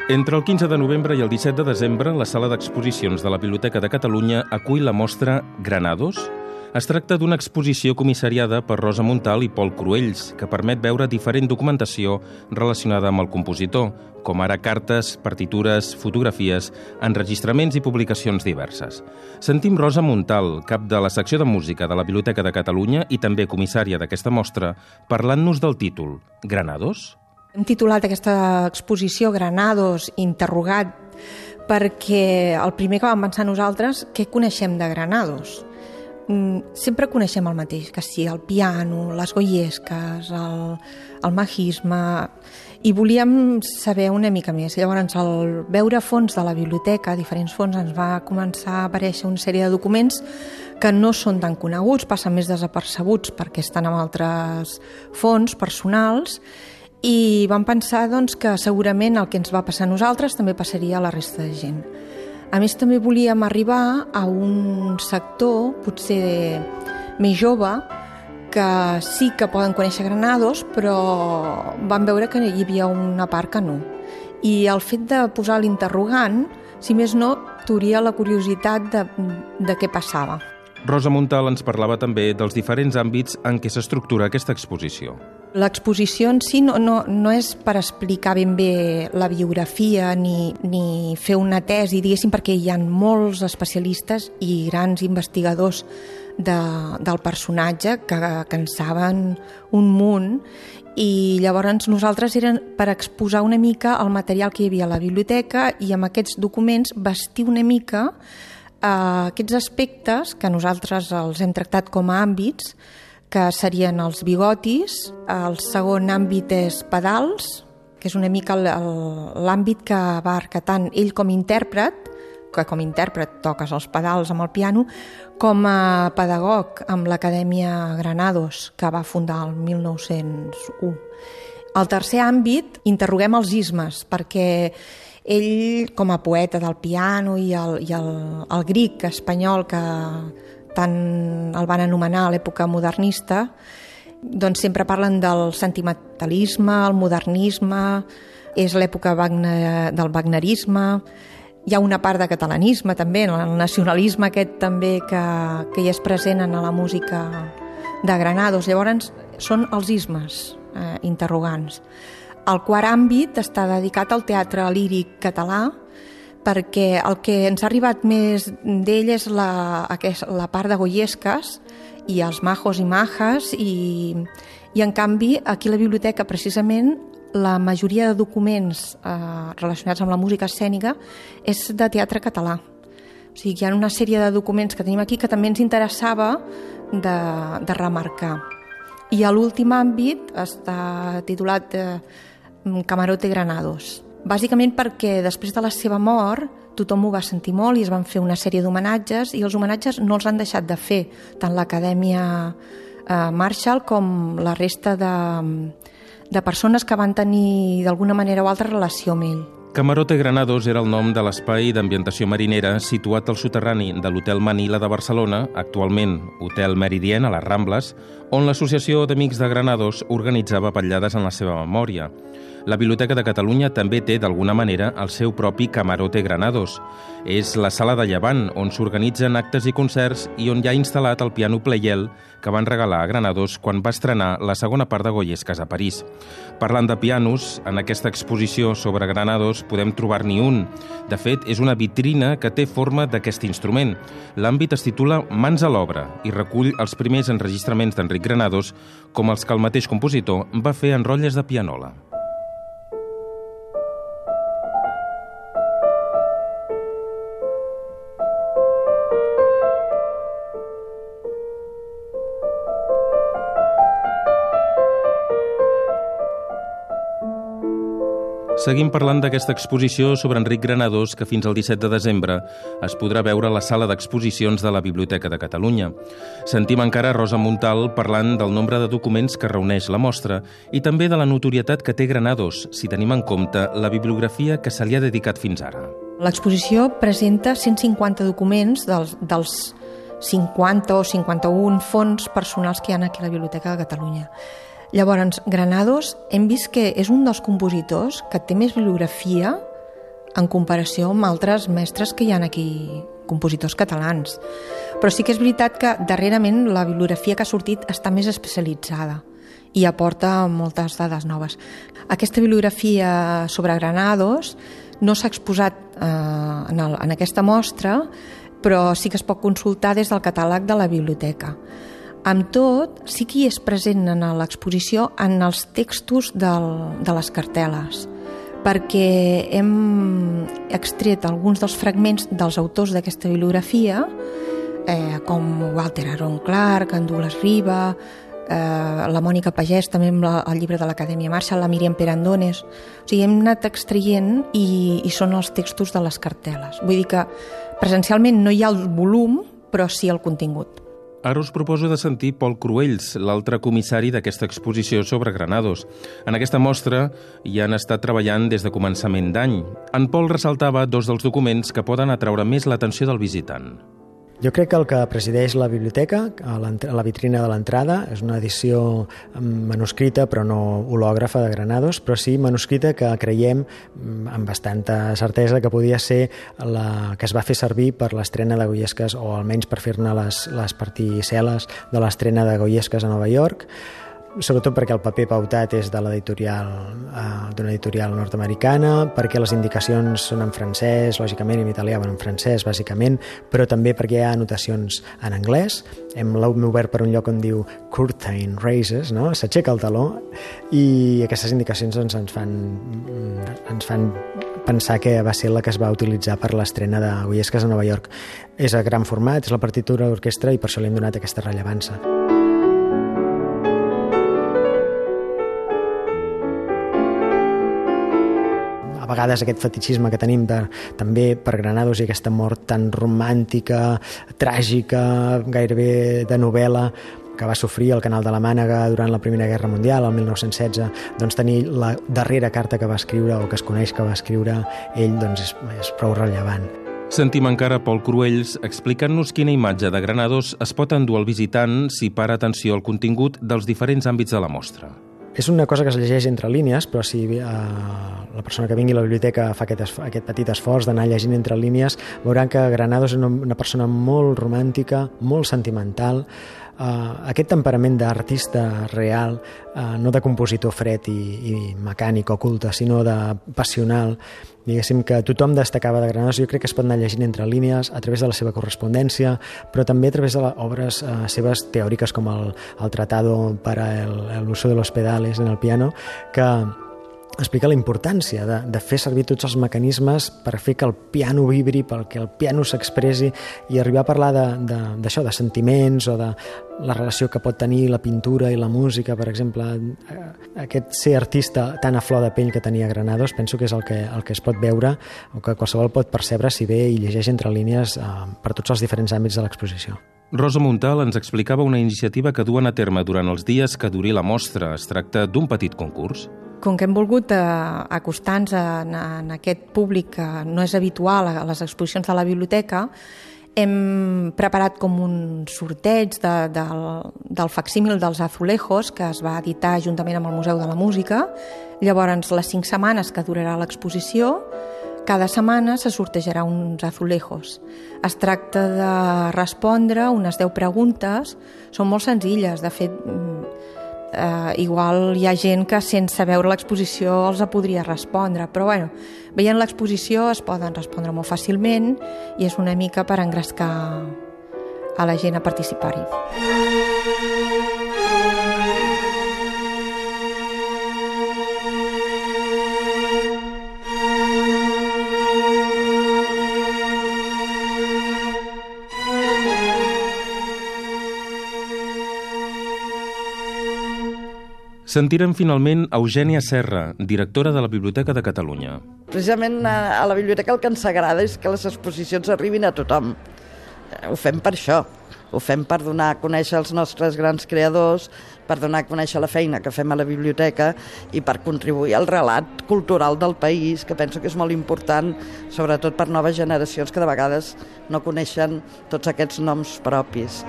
Entre el 15 de novembre i el 17 de desembre, la sala d'exposicions de la Biblioteca de Catalunya acull la mostra Granados. Es tracta d'una exposició comissariada per Rosa Montal i Pol Cruells, que permet veure diferent documentació relacionada amb el compositor, com ara cartes, partitures, fotografies, enregistraments i publicacions diverses. Sentim Rosa Montal, cap de la secció de música de la Biblioteca de Catalunya i també comissària d'aquesta mostra, parlant-nos del títol Granados. Hem titulat aquesta exposició Granados, interrogat, perquè el primer que vam pensar nosaltres, què coneixem de Granados? Sempre coneixem el mateix, que sí, el piano, les goiesques, el majisme, i volíem saber una mica més. Llavors, al veure fons de la biblioteca, diferents fons, ens va començar a aparèixer una sèrie de documents que no són tan coneguts, passen més desapercebuts perquè estan en altres fons personals, i vam pensar que segurament el que ens va passar a nosaltres també passaria a la resta de gent. A més, també volíem arribar a un sector potser més jove que sí que poden conèixer Granados, però vam veure que hi havia una part que no. I el fet de posar l'interrogant, si més no, t'hauria la curiositat de què passava. Rosa Montal ens parlava també dels diferents àmbits en què s'estructura aquesta exposició. L'exposició en si no és per explicar ben bé la biografia ni fer una tesi, diguéssim, perquè hi ha molts especialistes i grans investigadors del personatge que en saben un munt, i llavors nosaltres eren per exposar una mica el material que hi havia a la biblioteca i amb aquests documents vestir una mica aquests aspectes que nosaltres els hem tractat com a àmbits, que serien els bigotis. El segon àmbit és pedals, que és una mica l'àmbit que abarca tant ell com a intèrpret, que com a intèrpret toques els pedals amb el piano, com a pedagog amb l'Acadèmia Granados, que va fundar el 1901. Al tercer àmbit interroguem els ismes, perquè ell, com a poeta del piano i el gric espanyol, que tant el van anomenar a l'època modernista, doncs sempre parlen del sentimentalisme, el modernisme, és l'època del wagnerisme, hi ha una part de catalanisme també, el nacionalisme aquest també que hi és present en la música de Granados. Llavors són els ismes interrogants. El quart àmbit està dedicat al teatre líric català, perquè el que ens ha arribat més d'ell és la part de goiesques i els majos i majas, i en canvi aquí a la biblioteca precisament la majoria de documents relacionats amb la música escènica és de teatre català. O sigui, hi ha una sèrie de documents que tenim aquí que també ens interessava de remarcar. I l'últim àmbit està titulat Camarote Granados. Bàsicament perquè després de la seva mort tothom ho va sentir molt i es van fer una sèrie d'homenatges, i els homenatges no els han deixat de fer, tant l'Acadèmia Marshall com la resta de persones que van tenir d'alguna manera o altra relació amb ell. Camarote Granados era el nom de l'espai d'ambientació marinera situat al soterrani de l'Hotel Manila de Barcelona, actualment Hotel Meridien a les Rambles, on l'Associació d'Amics de Granados organitzava vetllades en la seva memòria. La Biblioteca de Catalunya també té, d'alguna manera, el seu propi Camarote Granados. És la sala de llevant, on s'organitzen actes i concerts i on hi ha instal·lat el piano Pleyel que van regalar a Granados quan va estrenar la segona part de Goiesques a París. Parlant de pianos, en aquesta exposició sobre Granados podem trobar-n'hi un. De fet, és una vitrina que té forma d'aquest instrument. L'àmbit es titula Mans a l'obra i recull els primers enregistraments d'Enric Granados, com els que el mateix compositor va fer en rotlles de pianola. Seguim parlant d'aquesta exposició sobre Enric Granados que fins al 17 de desembre es podrà veure a la sala d'exposicions de la Biblioteca de Catalunya. Sentim encara Rosa Montal parlant del nombre de documents que reuneix la mostra i també de la notorietat que té Granados, si tenim en compte la bibliografia que se li ha dedicat fins ara. L'exposició presenta 150 documents dels 50 o 51 fons personals que hi ha aquí a la Biblioteca de Catalunya. Llavors, Granados hem vist que és un dels compositors que té més bibliografia en comparació amb altres mestres que hi ha aquí, compositors catalans. Però sí que és veritat que darrerament la bibliografia que ha sortit està més especialitzada i aporta moltes dades noves. Aquesta bibliografia sobre Granados no s'ha exposat en aquesta mostra, però sí que es pot consultar des del catàleg de la biblioteca. Amb tot, sí que hi és present en l'exposició en els textos de les cartel·les, perquè hem extret alguns dels fragments dels autors d'aquesta bibliografia, com Walter Aaron Clark, en Douglas Riba, la Mònica Pagès, també amb el llibre de l'Acadèmia Marshall, la Míriam Perandones. O sigui, hem anat extraient i són els textos de les cartel·les. Vull dir que presencialment no hi ha el volum, però sí el contingut. Ara us proposo de sentir Pol Cruells, l'altre comissari d'aquesta exposició sobre Granados. En aquesta mostra hi han estat treballant des de començament d'any. En Pol ressaltava dos dels documents que poden atraure més l'atenció del visitant. Jo crec que el que presideix la biblioteca, a la vitrina de l'entrada, és una edició manuscrita, però no hològrafa de Granados, però sí manuscrita que creiem amb bastanta certesa que podia ser la que es va fer servir per l'estrena de Goyesques, o almenys per fer-ne les particel·les de l'estrena de Goyesques a Nova York, sobretot perquè el paper pautat és de d'una editorial nord-americana, perquè les indicacions són en francès, lògicament, i en italià, en francès, bàsicament, però també perquè hi ha anotacions en anglès. L'hem obert per un lloc on diu Curtain Raises, no? S'aixeca el taló, i aquestes indicacions ens fan pensar que va ser la que es va utilitzar per l'estrena de Goyesques a Nova York. És a gran format, és la partitura d'orquestra, i per això li hem donat aquesta rellevància. A vegades aquest fetichisme que tenim també per Granados i aquesta mort tan romàntica, tràgica, gairebé de novel·la, que va sofrir al Canal de la Mànega durant la Primera Guerra Mundial, el 1916, doncs tenir la darrera carta que va escriure, o que es coneix que va escriure ell, doncs és prou rellevant. Sentim encara Pol Cruells explicant-nos quina imatge de Granados es pot endur el visitant si para atenció al contingut dels diferents àmbits de la mostra. És una cosa que es llegeix entre línies, però si la persona que vingui a la biblioteca fa aquest petit esforç d'anar llegint entre línies, veuran que Granados és una persona molt romàntica, molt sentimental, aquest temperament d'artista real, no de compositor fred i mecànic o culte, sinó de passional, diguéssim, que tothom destacava de Granados. Jo crec que es pot anar llegint entre línies a través de la seva correspondència, però també a través de obres seves teòriques, com el Tratado para el uso de los pedales en el piano, que explica la importància de fer servir tots els mecanismes per fer que el piano vibri, perquè el piano s'expressi, i arribar a parlar d'això, de sentiments, o de la relació que pot tenir la pintura i la música, per exemple. Aquest ser artista tan a flor de pell que tenia Granados, penso que és el que es pot veure, o que qualsevol pot percebre si ve i llegeix entre línies per tots els diferents àmbits de l'exposició. Rosa Montal ens explicava una iniciativa que duen a terme durant els dies que duri la mostra. Es tracta d'un petit concurs. Com que hem volgut acostar-nos en aquest públic que no és habitual a les exposicions de la biblioteca, hem preparat com un sorteig del facsímil dels azulejos, que es va editar juntament amb el Museu de la Música. Llavors, les 5 setmanes que durarà l'exposició, cada setmana se sortejarà uns azulejos. Es tracta de respondre unes 10 preguntes, són molt senzilles, de fet, igual hi ha gent que sense veure l'exposició els podria respondre, però bueno, veient l'exposició es poden respondre molt fàcilment i és una mica per engrescar a la gent a participar-hi. Sentirem finalment Eugènia Serra, directora de la Biblioteca de Catalunya. Precisament a la biblioteca el que ens agrada és que les exposicions arribin a tothom. Ho fem per això. Ho fem per donar a conèixer els nostres grans creadors, per donar a conèixer la feina que fem a la biblioteca i per contribuir al relat cultural del país, que penso que és molt important, sobretot per noves generacions que de vegades no coneixen tots aquests noms propis.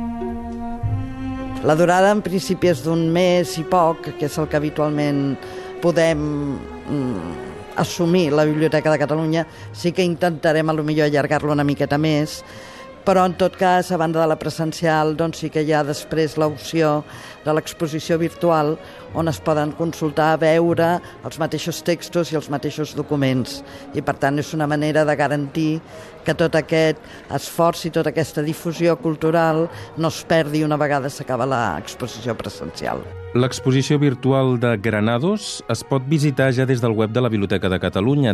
La durada en principi és d'un mes i poc, que és el que habitualment podem assumir la Biblioteca de Catalunya. Sí que intentarem potser allargar-lo una miqueta més, però en tot cas, a banda de la presencial, doncs sí que hi ha després l'opció de l'exposició virtual, on es poden consultar, veure els mateixos textos i els mateixos documents. I per tant és una manera de garantir que tot aquest esforç i tota aquesta difusió cultural no es perdi una vegada s'acaba l'exposició presencial. L'exposició virtual de Granados es pot visitar ja des del web de la Biblioteca de Catalunya,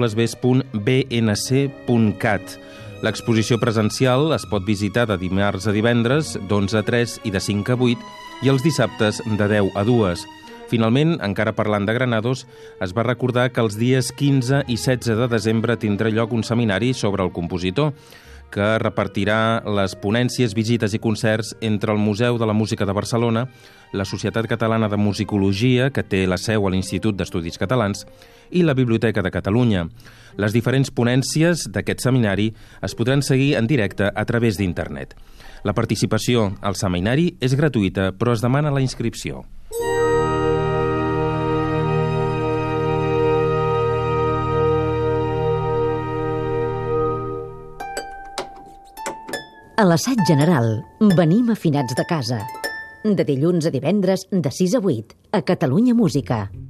www.bnc.cat. L'exposició presencial es pot visitar de dimarts a divendres, d'11 a 3 i de 5 a 8, i els dissabtes de 10 a 2. Finalment, encara parlant de Granados, es va recordar que els dies 15 i 16 de desembre tindrà lloc un seminari sobre el compositor, que repartirà les ponències, visites i concerts entre el Museu de la Música de Barcelona, la Societat Catalana de Musicologia, que té la seu a l'Institut d'Estudis Catalans, i la Biblioteca de Catalunya. Les diferents ponències d'aquest seminari es podran seguir en directe a través d'internet. La participació al seminari és gratuïta, però es demana la inscripció. A l'assaig general venim afinats de casa. De dilluns a divendres, de 6 a 8, a Catalunya Música.